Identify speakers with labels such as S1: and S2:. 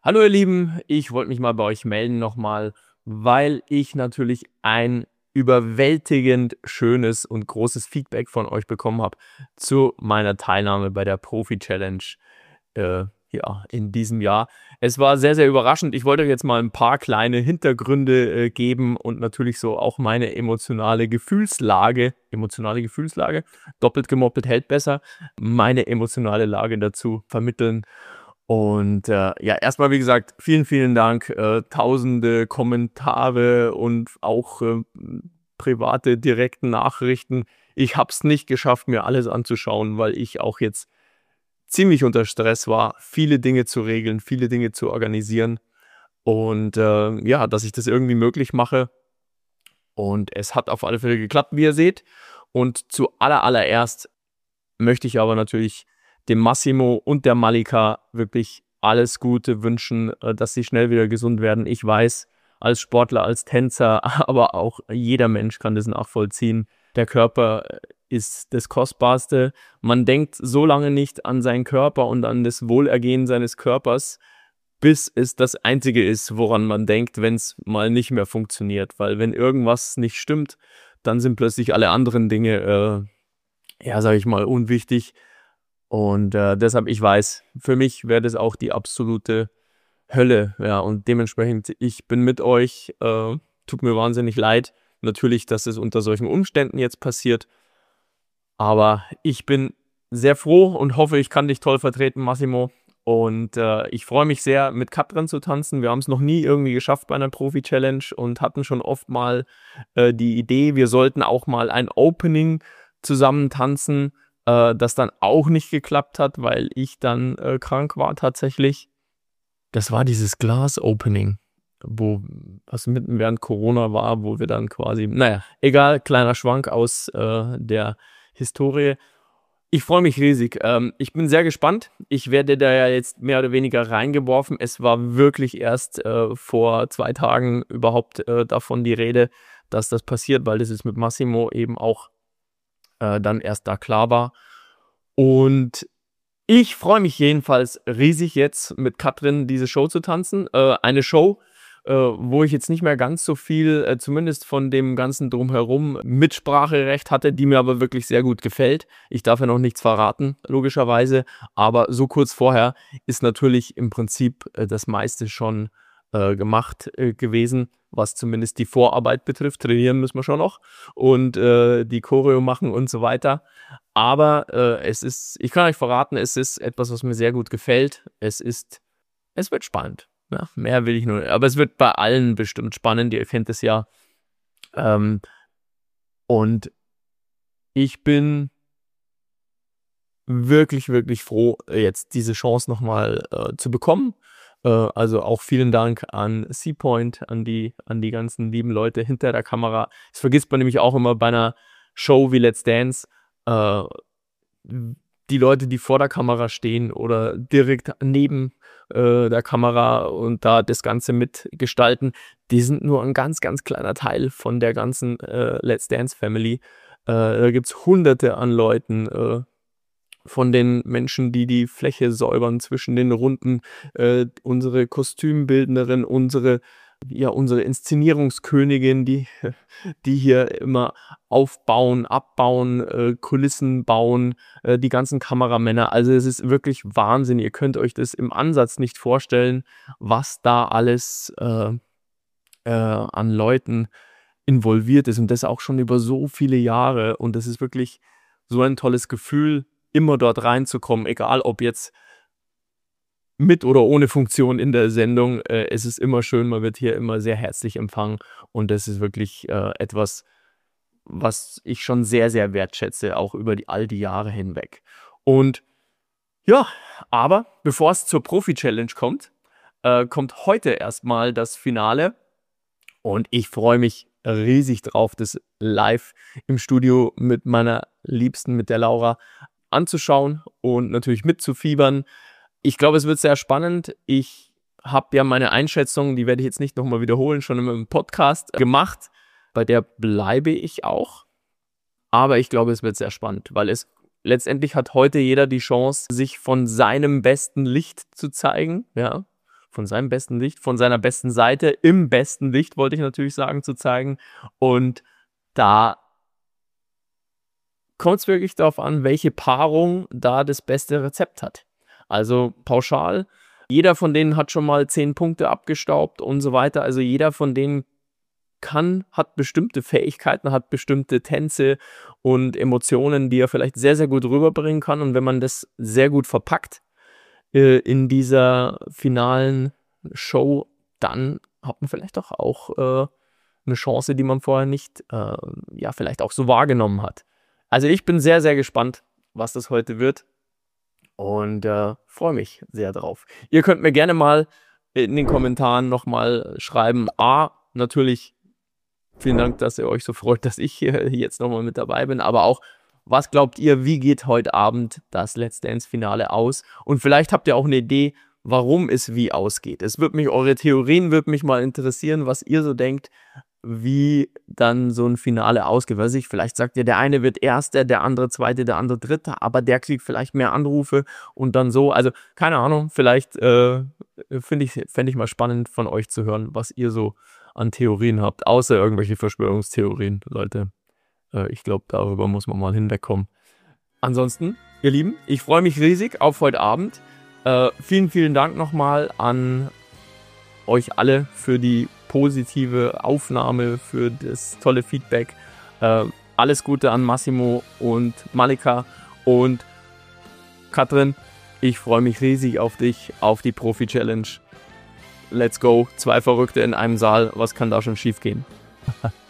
S1: Hallo ihr Lieben, ich wollte mich mal bei euch melden nochmal, weil ich natürlich ein überwältigend schönes und großes Feedback von euch bekommen habe zu meiner Teilnahme bei der Profi-Challenge ja, in diesem Jahr. Es war sehr, sehr überraschend. Ich wollte euch jetzt mal ein paar kleine Hintergründe geben und natürlich so auch meine emotionale Gefühlslage, doppelt gemoppelt hält besser, meine emotionale Lage dazu vermitteln. Und ja, erstmal wie gesagt, vielen, vielen Dank. Tausende Kommentare und auch private, direkte Nachrichten. Ich habe es nicht geschafft, mir alles anzuschauen, weil ich auch jetzt ziemlich unter Stress war, viele Dinge zu regeln, viele Dinge zu organisieren. Und ja, dass ich das irgendwie möglich mache. Und es hat auf alle Fälle geklappt, wie ihr seht. Und zuallererst möchte ich aber natürlich dem Massimo und der Malika wirklich alles Gute wünschen, dass sie schnell wieder gesund werden. Ich weiß, als Sportler, als Tänzer, aber auch jeder Mensch kann das nachvollziehen. Der Körper ist das Kostbarste. Man denkt so lange nicht an seinen Körper und an das Wohlergehen seines Körpers, bis es das Einzige ist, woran man denkt, wenn es mal nicht mehr funktioniert. Weil wenn irgendwas nicht stimmt, dann sind plötzlich alle anderen Dinge, ja, sage ich mal, unwichtig. Und deshalb, ich weiß, für mich wäre das auch die absolute Hölle. Ja, und dementsprechend, ich bin mit euch. Tut mir wahnsinnig leid. Natürlich, dass es unter solchen Umständen jetzt passiert. Aber ich bin sehr froh und hoffe, ich kann dich toll vertreten, Massimo. Und ich freue mich sehr, mit Katrin zu tanzen. Wir haben es noch nie irgendwie geschafft bei einer Profi-Challenge und hatten schon oft mal die Idee, wir sollten auch mal ein Opening zusammen tanzen, das dann auch nicht geklappt hat, weil ich dann krank war tatsächlich. Das war dieses Glas-Opening, was mitten während Corona war, wo wir dann quasi, naja, egal, kleiner Schwank aus der Historie. Ich freue mich riesig. Ich bin sehr gespannt. Ich werde da ja jetzt mehr oder weniger reingeworfen. Es war wirklich erst vor 2 Tagen überhaupt davon die Rede, dass das passiert, weil das ist mit Massimo eben auch dann erst da klar war. Und ich freue mich jedenfalls riesig jetzt mit Katrin diese Show zu tanzen. Eine Show, wo ich jetzt nicht mehr ganz so viel, zumindest von dem ganzen Drumherum, Mitspracherecht hatte, die mir aber wirklich sehr gut gefällt. Ich darf ja noch nichts verraten, logischerweise, aber so kurz vorher ist natürlich im Prinzip das meiste schon gemacht gewesen, was zumindest die Vorarbeit betrifft. Trainieren müssen wir schon noch und die Choreo machen und so weiter. Aber ich kann euch verraten, es ist etwas, was mir sehr gut gefällt. Es wird spannend. Ja, mehr will ich nur. Aber es wird bei allen bestimmt spannend. Ihr kennt es ja. Und ich bin wirklich, wirklich froh, jetzt diese Chance nochmal zu bekommen. Also auch vielen Dank an Seapoint, an die ganzen lieben Leute hinter der Kamera. Das vergisst man nämlich auch immer bei einer Show wie Let's Dance. Die Leute, die vor der Kamera stehen oder direkt neben der Kamera und da das Ganze mitgestalten, die sind nur ein ganz, ganz kleiner Teil von der ganzen Let's Dance Family. Da gibt es Hunderte an Leuten, von den Menschen, die die Fläche säubern zwischen den Runden, unsere Kostümbildnerin, unsere Inszenierungskönigin, die hier immer aufbauen, abbauen, Kulissen bauen, die ganzen Kameramänner. Also es ist wirklich Wahnsinn. Ihr könnt euch das im Ansatz nicht vorstellen, was da alles an Leuten involviert ist. Und das auch schon über so viele Jahre. Und das ist wirklich so ein tolles Gefühl, immer dort reinzukommen, egal ob jetzt mit oder ohne Funktion in der Sendung. Es ist immer schön, man wird hier immer sehr herzlich empfangen und das ist wirklich etwas, was ich schon sehr, sehr wertschätze, auch über all die Jahre hinweg. Und ja, aber bevor es zur Profi-Challenge kommt, kommt heute erstmal das Finale und ich freue mich riesig drauf, das live im Studio mit meiner Liebsten, mit der Laura, anzuschauen und natürlich mitzufiebern. Ich glaube, es wird sehr spannend. Ich habe ja meine Einschätzung, die werde ich jetzt nicht nochmal wiederholen, schon im Podcast gemacht. Bei der bleibe ich auch. Aber ich glaube, es wird sehr spannend, weil letztendlich hat heute jeder die Chance, sich von seinem besten Licht zu zeigen. Ja. von seinem besten Licht, von seiner besten Seite, im besten Licht, wollte ich natürlich sagen, zu zeigen. Und da kommt es wirklich darauf an, welche Paarung da das beste Rezept hat. Also pauschal, jeder von denen hat schon mal 10 Punkte abgestaubt und so weiter. Also jeder von denen hat bestimmte Fähigkeiten, hat bestimmte Tänze und Emotionen, die er vielleicht sehr, sehr gut rüberbringen kann. Und wenn man das sehr gut verpackt in dieser finalen Show, dann hat man vielleicht auch eine Chance, die man vorher nicht vielleicht auch so wahrgenommen hat. Also ich bin sehr, sehr gespannt, was das heute wird und freue mich sehr drauf. Ihr könnt mir gerne mal in den Kommentaren nochmal schreiben, natürlich vielen Dank, dass ihr euch so freut, dass ich hier jetzt nochmal mit dabei bin. Aber auch, was glaubt ihr, wie geht heute Abend das Let's Dance-Finale aus? Und vielleicht habt ihr auch eine Idee, warum es wie ausgeht. Eure Theorien würde mich mal interessieren, was ihr so denkt, wie dann so ein Finale ausgeht. Weiß ich, vielleicht sagt ihr, der eine wird Erster, der andere Zweiter, der andere Dritter, aber der kriegt vielleicht mehr Anrufe und dann so. Also, keine Ahnung, vielleicht fände ich mal spannend von euch zu hören, was ihr so an Theorien habt, außer irgendwelche Verschwörungstheorien, Leute. Ich glaube, darüber muss man mal hinwegkommen. Ansonsten, ihr Lieben, ich freue mich riesig auf heute Abend. Vielen, vielen Dank nochmal an euch alle für die positive Aufnahme, für das tolle Feedback. Alles Gute an Massimo und Malika und Katrin. Ich freue mich riesig auf dich, auf die Profi-Challenge. Let's go. 2 Verrückte in einem Saal. Was kann da schon schief gehen?